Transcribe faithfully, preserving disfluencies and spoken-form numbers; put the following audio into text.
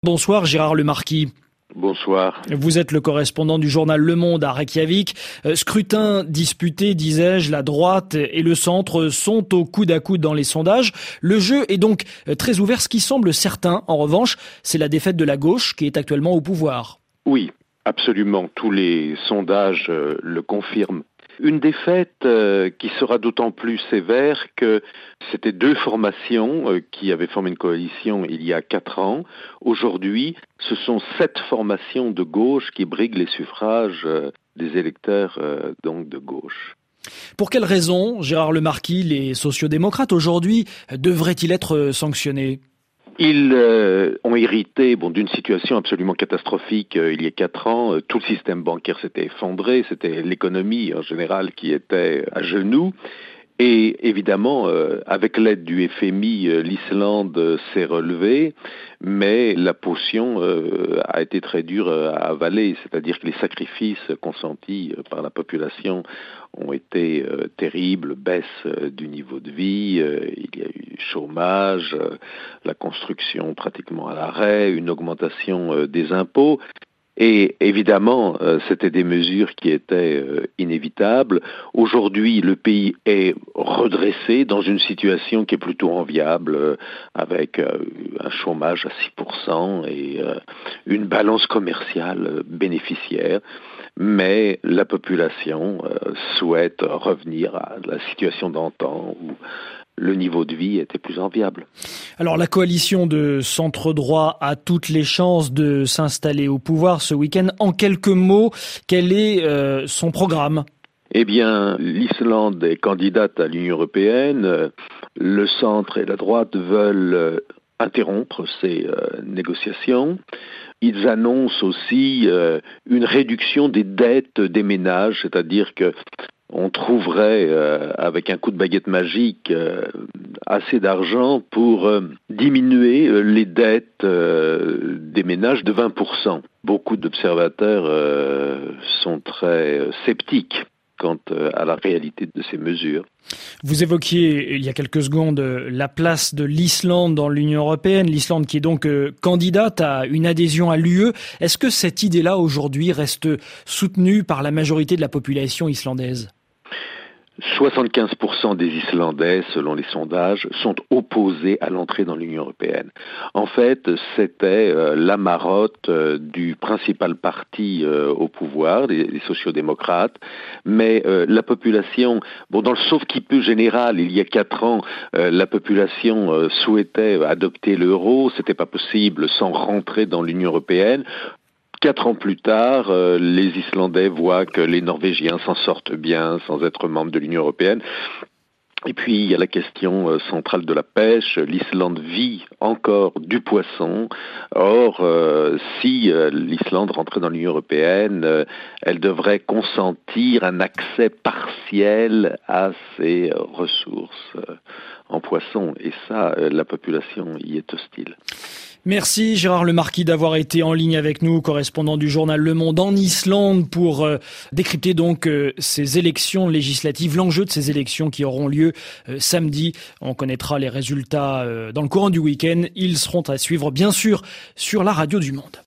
Bonsoir Gérard Lemarquis. Bonsoir. Vous êtes le correspondant du journal Le Monde à Reykjavik. Euh, scrutin disputé, disais-je, la droite et le centre sont au coude à coude dans les sondages. Le jeu est donc très ouvert. Ce qui semble certain, en revanche, c'est la défaite de la gauche qui est actuellement au pouvoir. Oui, absolument. Tous les sondages euh, le confirment. Une défaite euh, qui sera d'autant plus sévère que c'était deux formations euh, qui avaient formé une coalition il y a quatre ans. Aujourd'hui, ce sont sept formations de gauche qui briguent les suffrages euh, des électeurs euh, donc de gauche. Pour quelles raisons, Gérard Lemarquis, les sociodémocrates aujourd'hui devraient-ils être sanctionnés ? Ils euh, ont hérité bon, d'une situation absolument catastrophique euh, il y a quatre ans. Euh, tout le système bancaire s'était effondré, c'était l'économie en général qui était à genoux. Et évidemment, euh, avec l'aide du F M I, euh, l'Islande euh, s'est relevée, mais la potion euh, a été très dure euh, à avaler, c'est-à-dire que les sacrifices consentis euh, par la population ont été euh, terribles, baisse euh, du niveau de vie, euh, il y a eu chômage, euh, la construction pratiquement à l'arrêt, une augmentation euh, des impôts. Et évidemment, euh, c'était des mesures qui étaient euh, inévitables. Aujourd'hui, le pays est redressé dans une situation qui est plutôt enviable, euh, avec euh, un chômage à six pour cent et euh, une balance commerciale euh, bénéficiaire. Mais la population euh, souhaite revenir à la situation d'antan où le niveau de vie était plus enviable. Alors la coalition de centre-droit a toutes les chances de s'installer au pouvoir ce week-end. En quelques mots, quel est euh, son programme ? Eh bien, l'Islande est candidate à l'Union européenne. Le centre et la droite veulent interrompre ces euh, négociations. Ils annoncent aussi euh, une réduction des dettes des ménages, c'est-à-dire que on trouverait, euh, avec un coup de baguette magique, euh, assez d'argent pour euh, diminuer euh, les dettes euh, des ménages de vingt pour cent. Beaucoup d'observateurs euh, sont très euh, sceptiques quant euh, à la réalité de ces mesures. Vous évoquiez il y a quelques secondes la place de l'Islande dans l'Union européenne, l'Islande qui est donc euh, candidate à une adhésion à l'U E. Est-ce que cette idée-là aujourd'hui reste soutenue par la majorité de la population islandaise ? soixante-quinze pour cent des Islandais, selon les sondages, sont opposés à l'entrée dans l'Union européenne. En fait, c'était euh, la marotte euh, du principal parti euh, au pouvoir, les, les sociodémocrates, mais euh, la population, bon, dans le sauf-qui-peut général, il y a quatre ans, euh, la population euh, souhaitait adopter l'euro, c'était pas possible sans rentrer dans l'Union européenne. Quatre ans plus tard, euh, les Islandais voient que les Norvégiens s'en sortent bien sans être membres de l'Union européenne. Et puis, il y a la question euh, centrale de la pêche. L'Islande vit encore du poisson. Or, euh, si euh, l'Islande rentrait dans l'Union européenne, euh, elle devrait consentir un accès partiel à ses euh, ressources euh, en poisson. Et ça, euh, la population y est hostile. Merci Gérard Lemarquis d'avoir été en ligne avec nous, correspondant du journal Le Monde en Islande, pour euh, décrypter donc euh, ces élections législatives, l'enjeu de ces élections qui auront lieu euh, samedi. On connaîtra les résultats euh, dans le courant du week-end. Ils seront à suivre bien sûr sur la radio du Monde.